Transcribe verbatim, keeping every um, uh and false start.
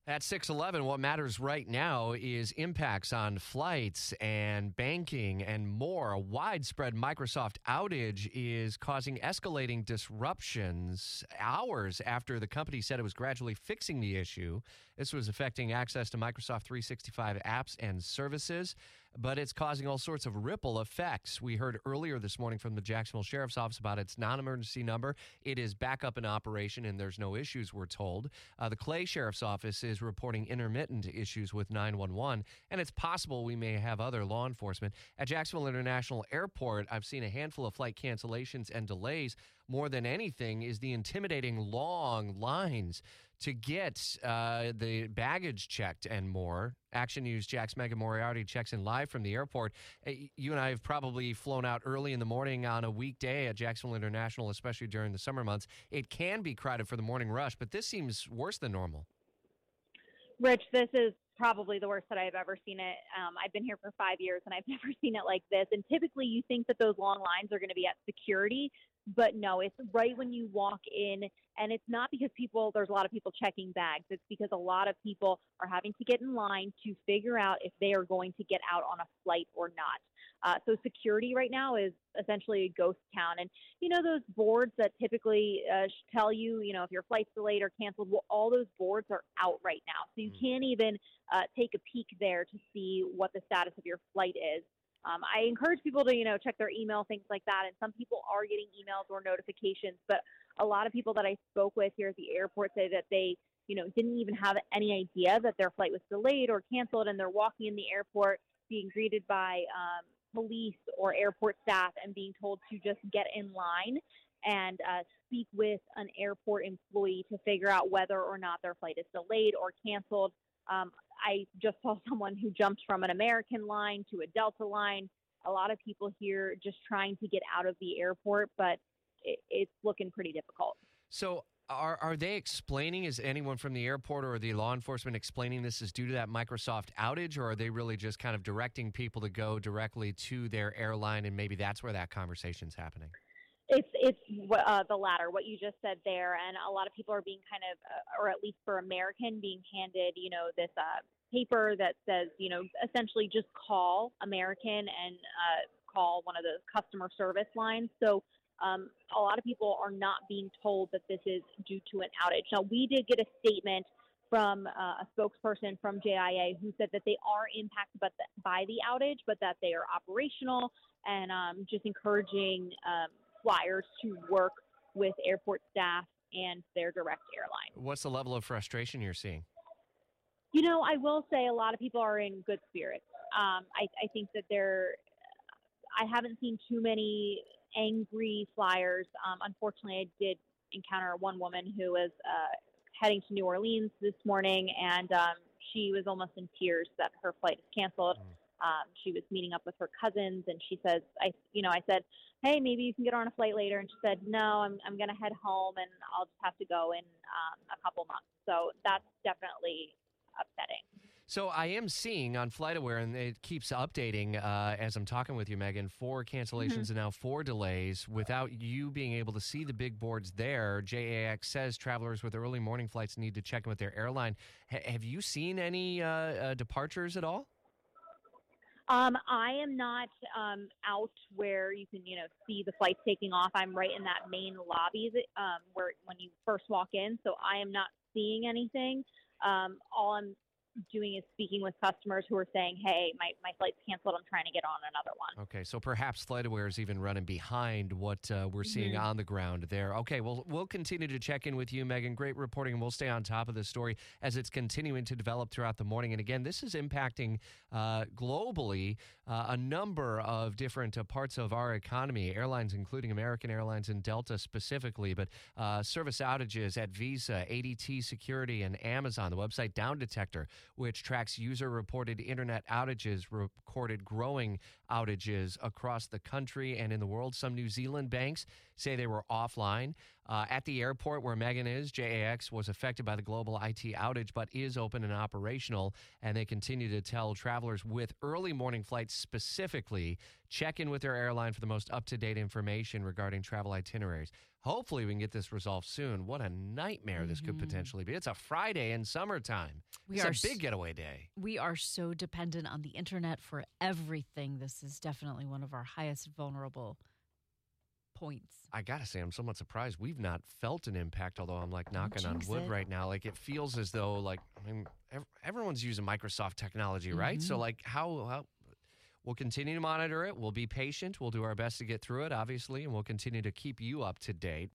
At six eleven, what matters right now is impacts on flights and banking and more. A widespread Microsoft outage is causing escalating disruptions hours after the company said it was gradually fixing the issue. This was affecting access to Microsoft three sixty-five apps and services, but it's causing all sorts of ripple effects. We heard earlier this morning from the Jacksonville Sheriff's Office about its non-emergency number. It is back up in operation and there's no issues, we're told. Uh, the Clay Sheriff's Office is reporting intermittent issues with nine one one, and it's possible we may have other law enforcement. At Jacksonville International Airport, I've seen a handful of flight cancellations and delays. More than anything is the intimidating long lines to get uh, the baggage checked and more. Action News' Jack's Megan Moriarty checks in live from the airport. You and I have probably flown out early in the morning on a weekday at Jacksonville International, especially during the summer months. It can be crowded for the morning rush, but this seems worse than normal. Rich, this is probably the worst that I've ever seen it. Um, I've been here for five years, and I've never seen it like this. And typically you think that those long lines are going to be at security, but no, it's right when you walk in, and it's not because people, there's a lot of people checking bags. It's because a lot of people are having to get in line to figure out if they are going to get out on a flight or not. Uh, so security right now is essentially a ghost town. And, you know, those boards that typically uh, tell you, you know, if your flight's delayed or canceled, well, all those boards are out right now. So you mm. can't even uh, take a peek there to see what the status of your flight is. Um, I encourage people to, you know, check their email, things like that. And some people are getting emails or notifications. But a lot of people that I spoke with here at the airport say that they, you know, didn't even have any idea that their flight was delayed or canceled. And they're walking in the airport being greeted by um, police or airport staff and being told to just get in line and uh, speak with an airport employee to figure out whether or not their flight is delayed or canceled. Um, I just saw someone who jumped from an American line to a Delta line. A lot of people here just trying to get out of the airport, but it, it's looking pretty difficult. So are are they explaining, is anyone from the airport or the law enforcement explaining this is due to that Microsoft outage, or are they really just kind of directing people to go directly to their airline, and maybe that's where that conversation's happening? It's it's uh, the latter, what you just said there, and a lot of people are being kind of, uh, or at least for American, being handed, you know, this uh, paper that says, you know, essentially just call American and uh, call one of the customer service lines. So um, a lot of people are not being told that this is due to an outage. Now, we did get a statement from uh, a spokesperson from J I A who said that they are impacted by the, by the outage, but that they are operational and um, just encouraging um, flyers to work with airport staff and their direct airline. What's the level of frustration you're seeing? You know, I will say a lot of people are in good spirits. Um, I, I think that they're, I haven't seen too many angry flyers. Um, unfortunately, I did encounter one woman who was uh, heading to New Orleans this morning, and um, she was almost in tears that her flight is canceled. Mm. Um, she was meeting up with her cousins, and she says, "I, you know, I said, hey, maybe you can get on a flight later." And she said, "No, I'm, I'm going to head home, and I'll just have to go in um, a couple months." So that's definitely upsetting. So I am seeing on FlightAware, and it keeps updating uh, as I'm talking with you, Megan, four cancellations mm-hmm. and now four delays. Without you being able to see the big boards there, J A X says travelers with early morning flights need to check in with their airline. H- have you seen any uh, uh, departures at all? Um, I am not um, out where you can, you know, see the flights taking off. I'm right in that main lobby that, um, where when you first walk in. So I am not seeing anything. Um, all I'm doing is speaking with customers who are saying, hey, my, my flight's canceled. I'm trying to get on another one. Okay, so perhaps FlightAware is even running behind what uh, we're seeing mm-hmm. on the ground there. Okay, well, we'll continue to check in with you, Megan. Great reporting, and we'll stay on top of this story as it's continuing to develop throughout the morning. And again, this is impacting uh, globally uh, a number of different uh, parts of our economy, airlines, including American Airlines and Delta specifically, but uh, service outages at Visa, A D T Security, and Amazon. The website Down Detector, which tracks user-reported internet outages, recorded growing outages across the country and in the world. Some New Zealand banks say they were offline. Uh, at the airport where Megan is, J A X was affected by the global I T outage, but is open and operational, and they continue to tell travelers with early morning flights specifically, check in with their airline for the most up-to-date information regarding travel itineraries. Hopefully we can get this resolved soon. What a nightmare mm-hmm. this could potentially be. It's a Friday in summertime. We it's are a big getaway day. We are so dependent on the internet for everything. This is definitely one of our highest vulnerable points. I gotta say, I'm somewhat surprised we've not felt an impact, although I'm like knocking on wood it. right now. Like it feels as though like I mean, everyone's using Microsoft technology, right? Mm-hmm. So like how, how we'll continue to monitor it. We'll be patient. We'll do our best to get through it, obviously, and we'll continue to keep you up to date.